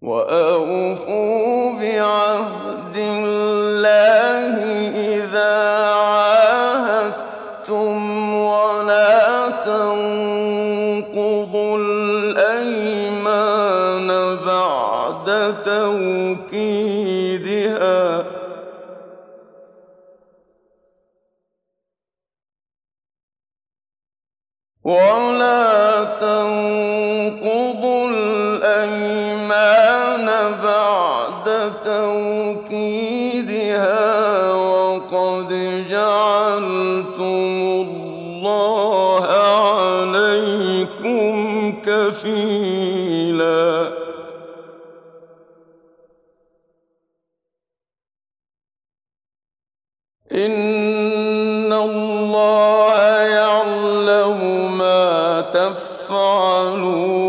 وَأَوْفُوا بِعَهْدِ اللَّهِ إِذَا عَاهَدتُّمْ وَلَا تَنقُضُوا الْأَيْمَانَ بَعْدَ تَوْكِيدِهَا وَقَدْ جَعَلْتُمُ اللَّهَ عَلَيْكُمْ كَفِيلًا إِنَّ اللَّهَ يَعْلَمُ مَا تَفْعَلُونَ